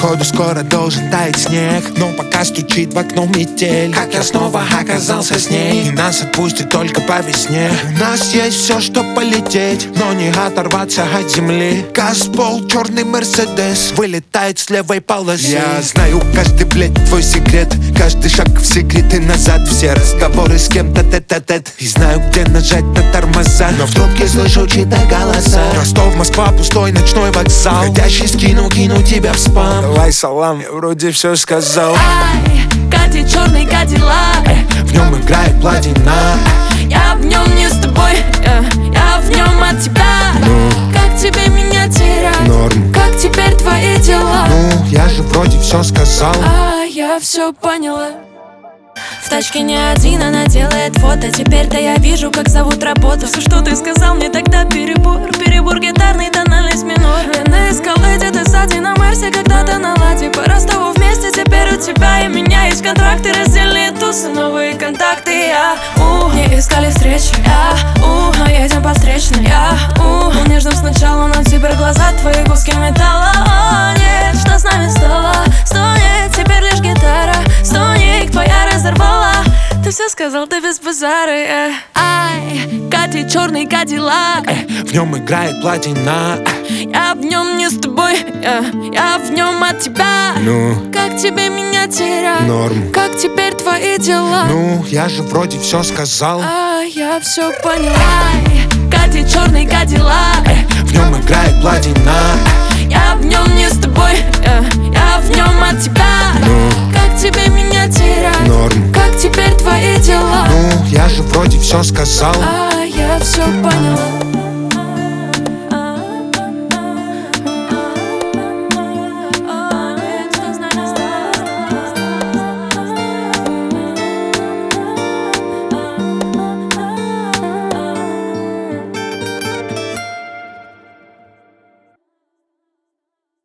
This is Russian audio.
Походу скоро должен таять снег, но пока стучит в окно метель. Как я снова оказался с ней, и нас отпустит только по весне. У нас есть все, чтоб полететь, но не оторваться от земли. Газпол, черный Мерседес, вылетает с левой полосы. Я знаю каждый, блядь, твой секрет, каждый шаг в секрет и назад. Все разговоры с кем-то тет-а-тет, и знаю, где нажать на тормоза, но в трубке слышу чьи-то голоса. Ростов, Москва, пустой ночной вокзал. Ходящий скину тебя в спам. Давай салам, я вроде все сказал. Ай, катит черный кадиллак, в нем играет платина. я в нем не с тобой, я в нем от тебя. Как тебе меня терять? Норм. Как теперь твои дела? Ну, я же вроде все сказал. Я все поняла. В тачке не один, она делает фото. Теперь-то я вижу, как зовут работу. Все, что ты сказал мне тогда, перебор. Перебор гитарный, тональность минор. Я на эскалейте, ты сзади на Мерсе, когда-то на ладе. По Ростову вместе, теперь у тебя и меня есть контракты, раздельные тусы, новые контакты. Не искали встречи, но едем по встречной. Был нежным сначала, но теперь глаза твои куски металла. Нет, что с нами стало? Стонет, теперь лишь гитара. Стонет, твоя разорвала. Ты все сказал, ты без базара. Ай, катит черный кадиллак, в нем играет платина. я в нем не с тобой, я в нем от тебя. Ну, как тебе меня терять? Норм. Как теперь твои дела? Ну, я же вроде все сказал. Я все поняла. Ай, катит черный кадиллак, в нем играет платина. я в нем не с тобой, я в нем от тебя. Как тебе меня терять? Норм. Как теперь твои дела? Ну, я же вроде все сказал. Я все поняла.